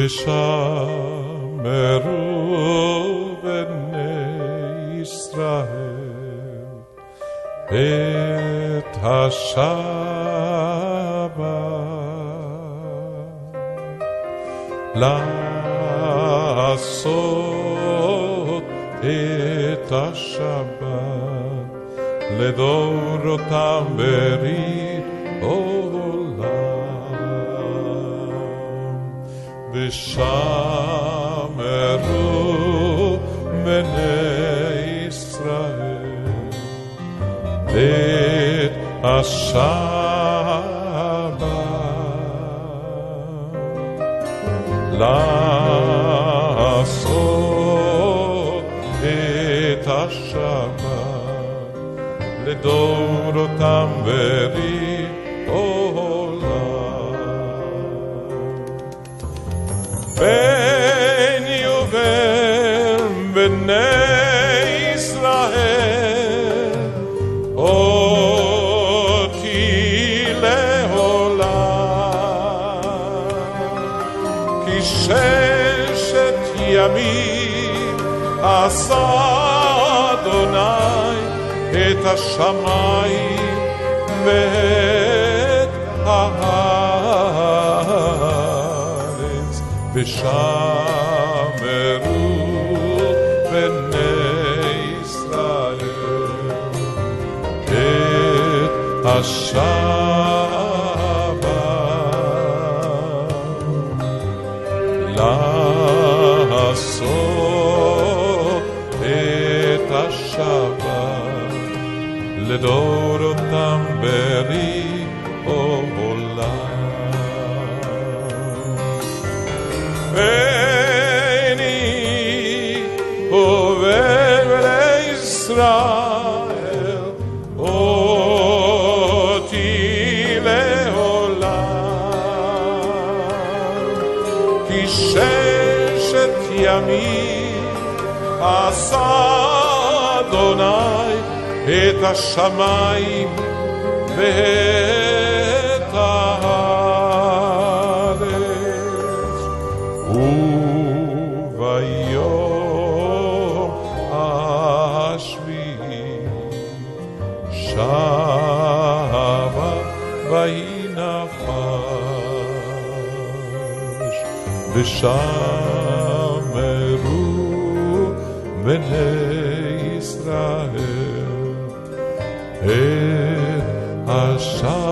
ושמרו בני ישראל את השבת לעשות את השבת לדורותם ברית עולם ושמרו בני ישראל את השבת לעשות את השבת לדורותם ברית עולם בן יובל בני ישראל אותי לעולם כי ששת ימים עשה אדוני את השמיים ואת הארץ ושמרו בני ישראל את השבת לעשות את השבת לדורותם ברית עולם בני עובר לישראל אותי לעולם כי ששת ימים עשה אדוני את השמיים ואת הארץ וביום השביעי שבה וינפש ושמרו בני ישראל את השבת